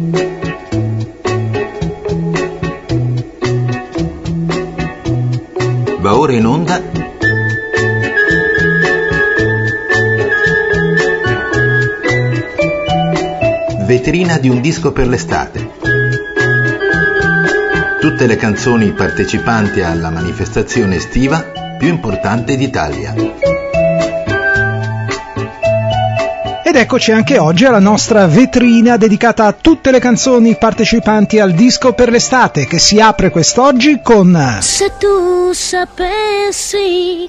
Va ora in onda Vetrina di un disco per l'estate. Tutte le canzoni partecipanti alla manifestazione estiva più importante d'Italia. Ed eccoci anche oggi alla nostra vetrina dedicata a tutte le canzoni partecipanti al disco per l'estate, che si apre quest'oggi con Se tu sapessi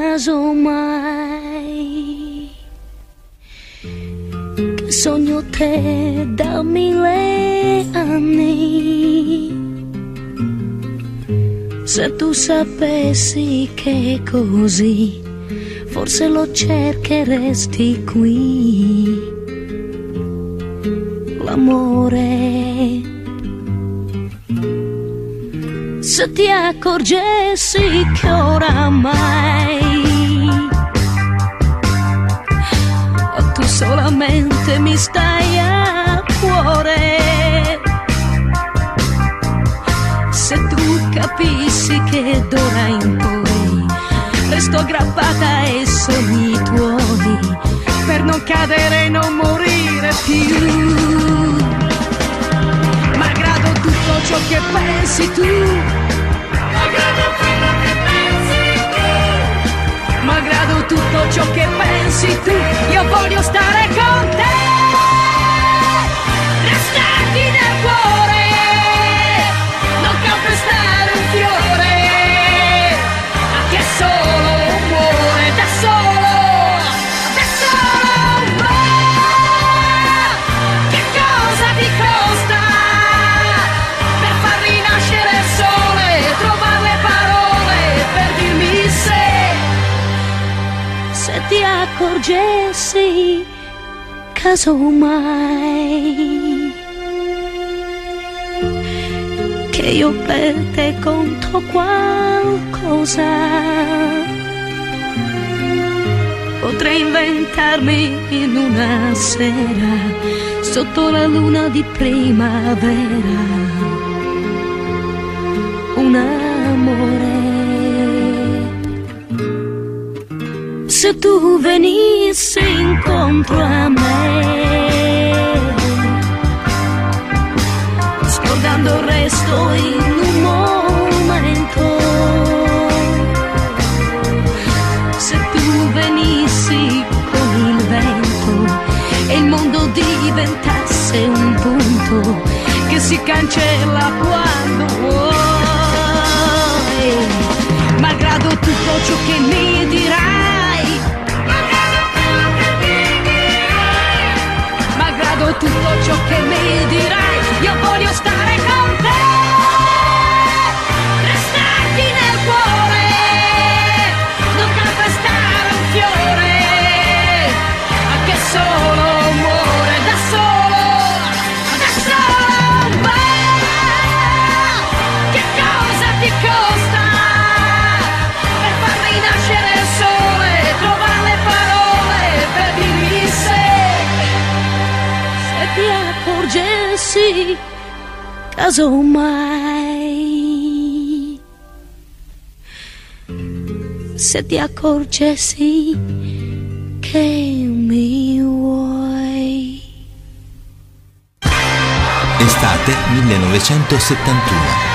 casomai che sogno te da 1000 anni, se tu sapessi che così forse lo cercheresti qui, l'amore. Se ti accorgessi che oramai tu solamente mi stai a cuore, se tu capissi che d'ora in poi resto aggrappata ai sogni tuoi per non cadere e non morire più. Malgrado tutto ciò che pensi tu, malgrado quello che pensi tu, malgrado tutto ciò che pensi tu, io voglio stare con te, restarti nel cuore, non calpestare un fiore che solo muore da solo va. Che cosa ti costa per far rinascere il sole, trovare le parole per dirmi se ti accorgessi casomai che io per te conto qualcosa, potrei inventarmi in una sera sotto la luna di primavera un amore. Se tu venissi incontro a me, scordando il resto in un momento, se tu venissi con il vento e il mondo diventasse un punto che si cancella quando vuoi, malgrado tutto ciò che mi dirai, malgrado tutto ciò che mi dirai, io voglio stare con te, restarti nel cuore, non calpestare un fiore che solo muore da solo va. Che cosa ti costa per far rinascere il sole, trovare le parole per dirmi se ti accorgessi casomai, se ti accorgessi che mi vuoi. Estate 1971.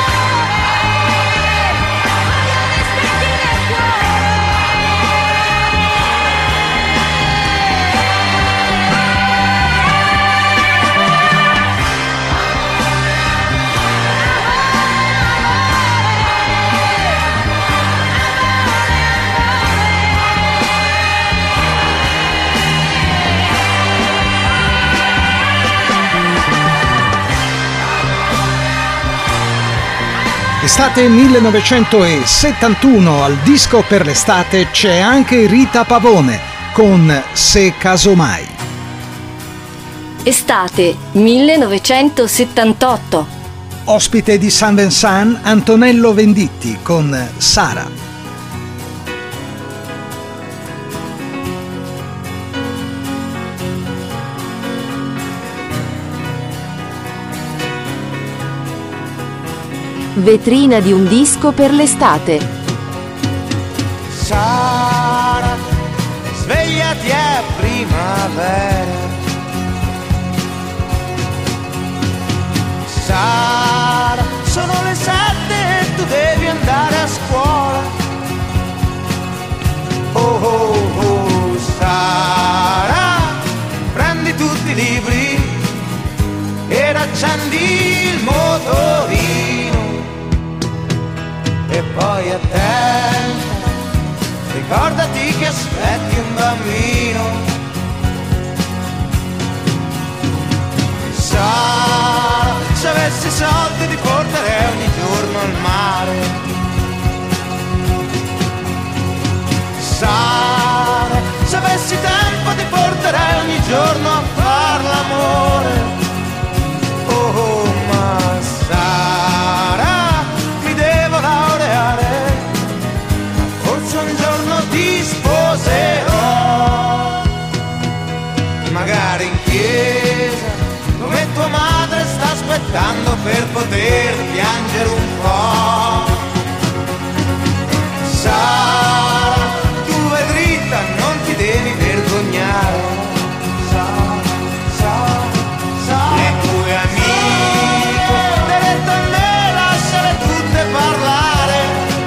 Estate 1971, al disco per l'estate c'è anche Rita Pavone con Se casomai. Estate 1978. Ospite di San Vincent, Antonello Venditti con Sara. Vetrina di un disco per l'estate. Sara, svegliati, è primavera. Sara, sono le 7 e tu devi andare a scuola. Oh oh oh, Sara, prendi tutti i libri ed accendi il motorino. E poi attenta, ricordati che aspetti un bambino. Sara, se avessi soldi ti porterei ogni giorno al mare. Sara, se avessi tempo ti porterei ogni giorno a far l'amore. Oh, ma Sara, mi devo laureare, forse un giorno ti sposerò. Magari in chiesa, come tua madre sta aspettando per poter piangere un po'. Sara, tu vai dritta, non ti devi vergognare. Le tue amiche delle donne lasciare tutte parlare.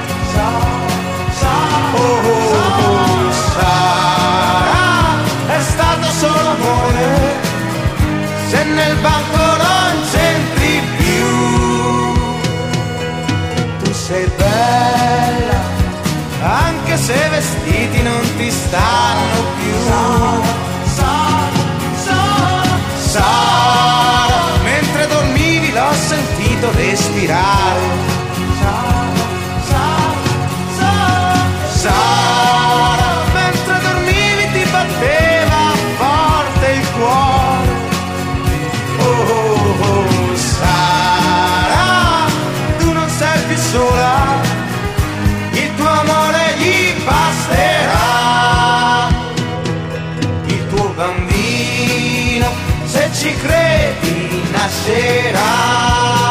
Oh, oh, Sara, è stato solo amore, se nel banco non c'entri più. Tu sei bella, anche se vestiti non ti stanno più. Sara, mentre dormivi l'ho sentito respirare. Sara, mentre dormivi ti batteva forte il cuore. Oh, oh, oh, Sara, tu non sei più sola, il tuo amore gli basterà. Il tuo bambino, se ci credi, nascerà.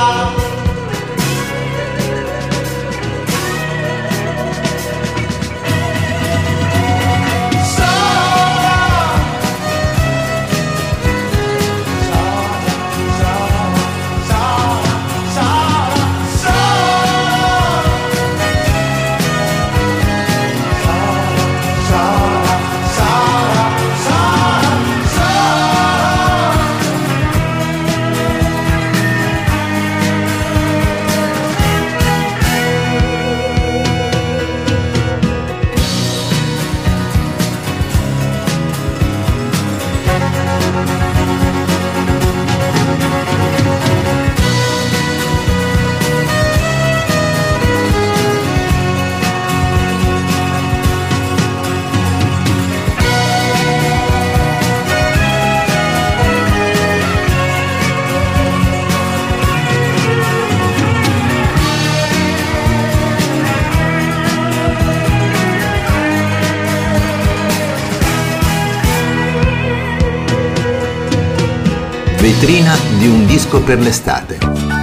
Vetrina di un disco per l'estate.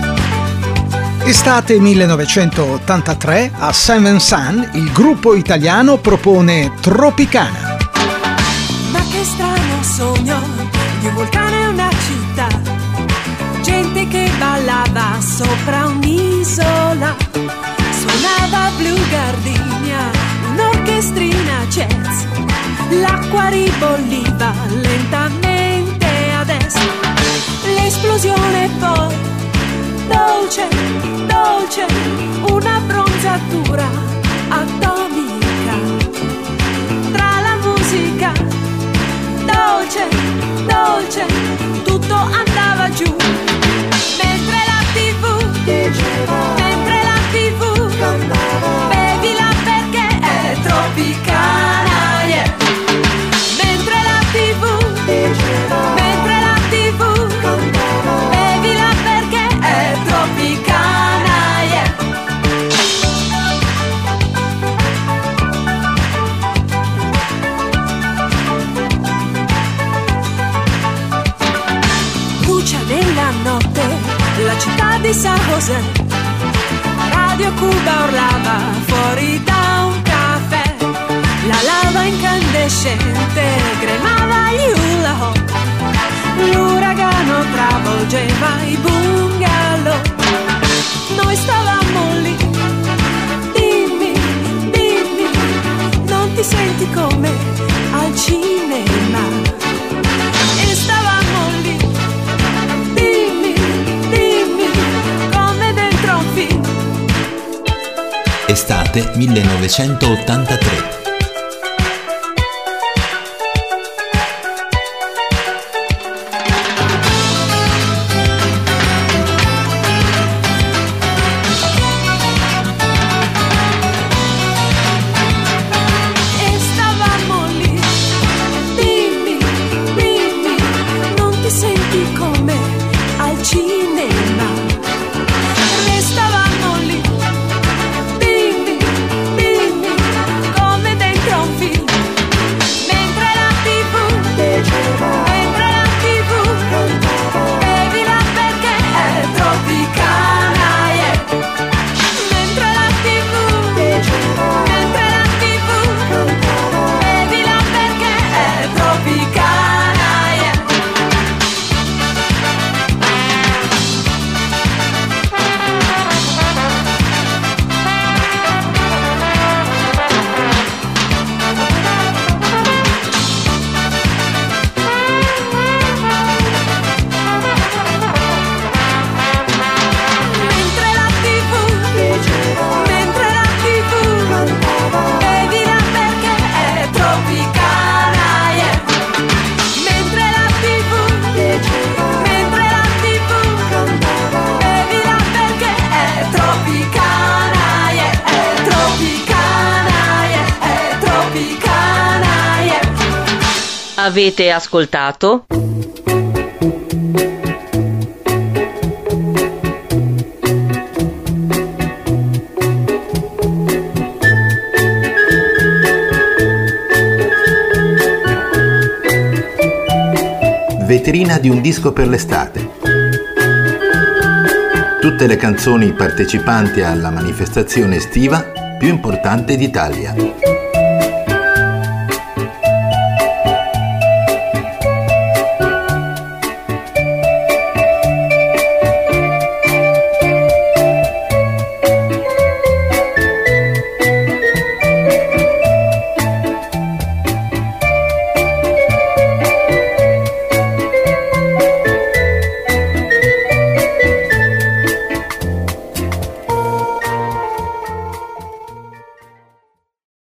Estate 1983, a Seven Sun il gruppo italiano propone Tropicana. Ma che strano sogno di un vulcano e una città, gente che ballava sopra un'isola, suonava Blue Gardenia, un'orchestrina jazz, l'acqua ribolliva lentamente a est, l'esplosione poi dolce, dolce, una bronzatura atomica, tra la musica dolce, dolce, tutto andava giù, mentre la TV diceva, mentre la TV cantava, bevila perché è tropicana, yeah. Mentre la TV diceva, mentre la TV cantava, bevila perché è tropicana, yeah. Brucia nella notte la città di San José, Radio Cuba urlava fuori da un caffè, la lava incandescente cremava gli hula hoop, l'uragano travolgeva i bungalow. Noi stavamo lì, dimmi, non ti senti come al cinema? E stavamo lì, dimmi, come dentro un film. Estate 1983. Avete ascoltato? Vetrina di un disco per l'estate. Tutte le canzoni partecipanti alla manifestazione estiva più importante d'Italia.